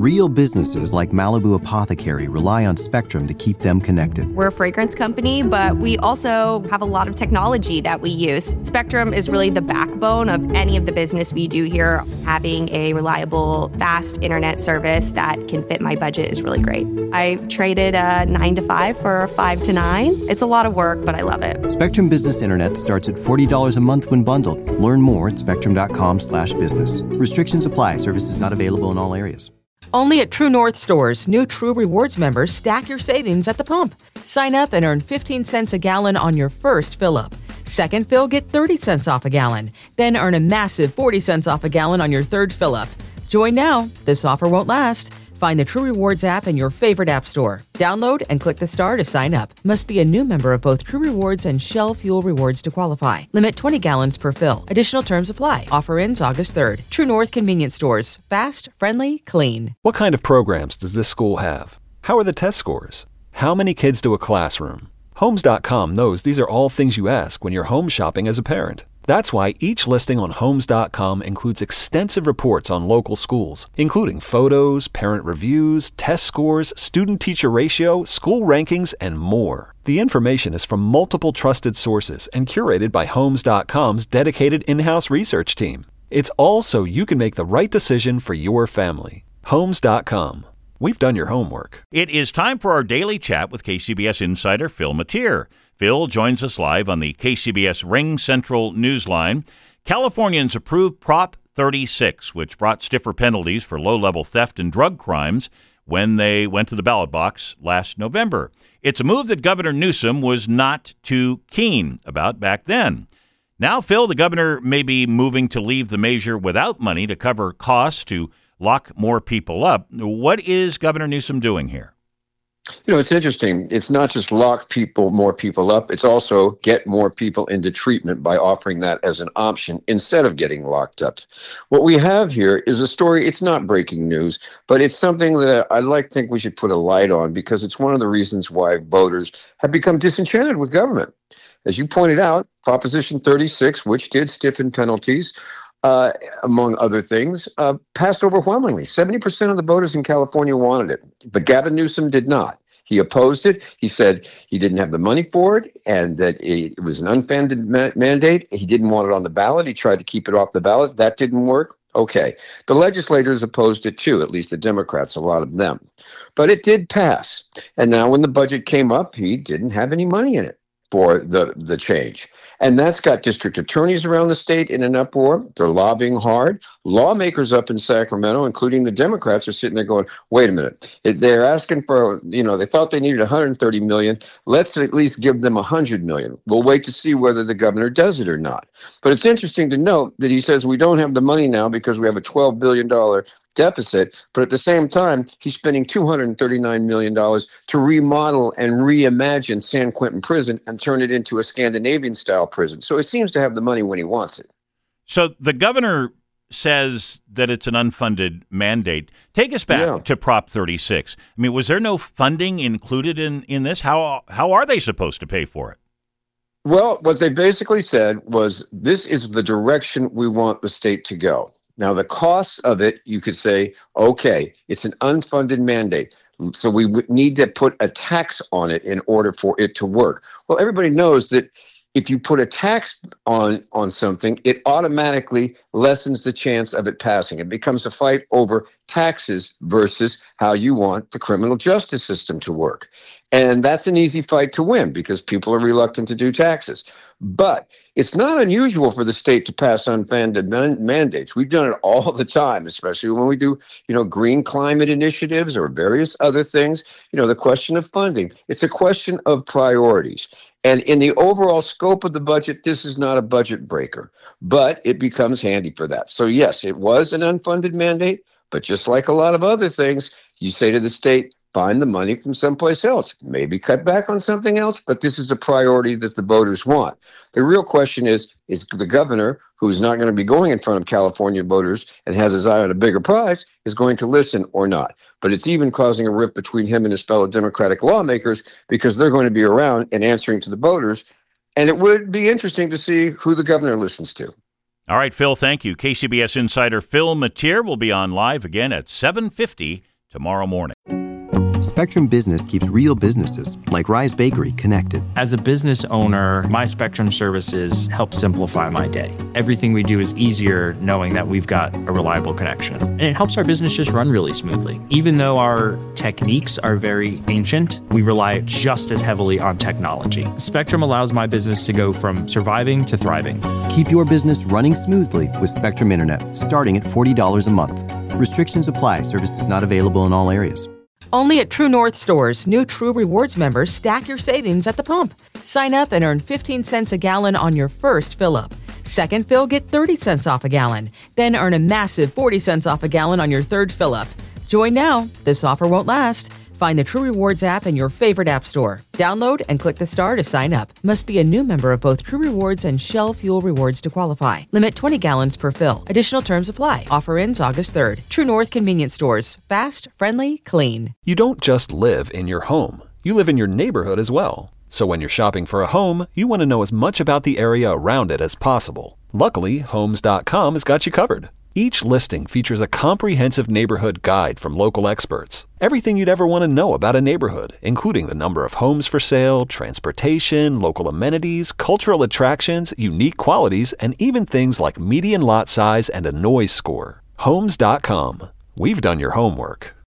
Real businesses like Malibu Apothecary rely on Spectrum to keep them connected. We're a fragrance company, but we also have a lot of technology that we use. Spectrum is really the backbone of any of the business we do here. Having a reliable, fast internet service that can fit my budget is really great. I traded a 9 to 5 for a 5 to 9. It's a lot of work, but I love it. Spectrum Business Internet starts at $40 a month when bundled. Learn more at spectrum.com/business. Restrictions apply. Services not available in all areas. Only at True North stores, new True Rewards members stack your savings at the pump. Sign up and earn 15 cents a gallon on your first fill-up. Second fill, get 30 cents off a gallon. Then earn a massive 40 cents off a gallon on your third fill-up. Join now. This offer won't last. Find the True Rewards app in your favorite app store. Download and click the star to sign up. Must be a new member of both True Rewards and Shell Fuel Rewards to qualify. Limit 20 gallons per fill. Additional terms apply. Offer ends August 3rd. True North Convenience Stores. Fast, friendly, clean. What kind of programs does this school have? How are the test scores? How many kids do a classroom? Homes.com knows these are all things you ask when you're home shopping as a parent. That's why each listing on Homes.com includes extensive reports on local schools, including photos, parent reviews, test scores, student-teacher ratio, school rankings, and more. The information is from multiple trusted sources and curated by Homes.com's dedicated in-house research team. It's all so you can make the right decision for your family. Homes.com. We've done your homework. It is time for our daily chat with KCBS insider Phil Matier. Phil joins us live on the KCBS Ring Central Newsline. Californians approved Prop 36, which brought stiffer penalties for low-level theft and drug crimes when they went to the ballot box last November. It's a move that Governor Newsom was not too keen about back then. Now, Phil, the governor may be moving to leave the measure without money to cover costs to lock more people up. What is Governor Newsom doing here? You know, it's interesting. It's not just lock more people up. It's also get more people into treatment by offering that as an option instead of getting locked up. What we have here is a story. It's not breaking news, but it's something that I think we should put a light on because it's one of the reasons why voters have become disenchanted with government. As you pointed out, Proposition 36, which did stiffen penalties, among other things, passed overwhelmingly. 70% of the voters in California wanted it, but Gavin Newsom did not. He opposed it. He said he didn't have the money for it and that it was an unfunded mandate. He didn't want it on the ballot. He tried to keep it off the ballot. That didn't work. Okay. The legislators opposed it too, at least the Democrats, a lot of them. But it did pass. And now when the budget came up, he didn't have any money in it for the change. And that's got district attorneys around the state in an uproar. They're lobbying hard. Lawmakers up in Sacramento, including the Democrats, are sitting there going, wait a minute. They're asking for, they thought they needed $130 million. Let's at least give them $100 million. We'll wait to see whether the governor does it or not. But it's interesting to note that he says we don't have the money now because we have a $12 billion deficit, but at the same time, he's spending $239 million to remodel and reimagine San Quentin Prison and turn it into a Scandinavian-style prison. So it seems to have the money when he wants it. So the governor says that it's an unfunded mandate. Take us back to Prop 36. I mean, was there no funding included in this? How are they supposed to pay for it? Well, what they basically said was this is the direction we want the state to go. Now, the costs of it, you could say, okay, it's an unfunded mandate. So we would need to put a tax on it in order for it to work. Well, everybody knows that if you put a tax on something, it automatically lessens the chance of it passing. It becomes a fight over taxes versus how you want the criminal justice system to work. And that's an easy fight to win because people are reluctant to do taxes. But it's not unusual for the state to pass unfunded mandates. We've done it all the time, especially when we do, green climate initiatives or various other things. The question of funding, it's a question of priorities. And in the overall scope of the budget, this is not a budget breaker, but it becomes handy for that. So yes, it was an unfunded mandate, but just like a lot of other things, you say to the state, find the money from someplace else, maybe cut back on something else, but this is a priority that the voters want. The real question is the governor, who's not going to be going in front of California voters and has his eye on a bigger prize, is going to listen or not. But it's even causing a rift between him and his fellow Democratic lawmakers because they're going to be around and answering to the voters. And it would be interesting to see who the governor listens to. All right, Phil, thank you. KCBS insider Phil Matier will be on live again at 7:50 tomorrow morning. Spectrum Business keeps real businesses, like Rise Bakery, connected. As a business owner, my Spectrum services help simplify my day. Everything we do is easier knowing that we've got a reliable connection. And it helps our business just run really smoothly. Even though our techniques are very ancient, we rely just as heavily on technology. Spectrum allows my business to go from surviving to thriving. Keep your business running smoothly with Spectrum Internet, starting at $40 a month. Restrictions apply. Services not available in all areas. Only at True North stores, new True Rewards members stack your savings at the pump. Sign up and earn 15 cents a gallon on your first fill-up. Second fill, get 30 cents off a gallon. Then earn a massive 40 cents off a gallon on your third fill-up. Join now. This offer won't last. Find the True Rewards app in your favorite app store. Download and click the star to sign up. Must be a new member of both True Rewards and Shell Fuel Rewards to qualify. Limit 20 gallons per fill. Additional terms apply. Offer ends August 3rd. True North Convenience Stores. Fast, friendly, clean. You don't just live in your home. You live in your neighborhood as well. So when you're shopping for a home, you want to know as much about the area around it as possible. Luckily, Homes.com has got you covered. Each listing features a comprehensive neighborhood guide from local experts. Everything you'd ever want to know about a neighborhood, including the number of homes for sale, transportation, local amenities, cultural attractions, unique qualities, and even things like median lot size and a noise score. Homes.com. We've done your homework.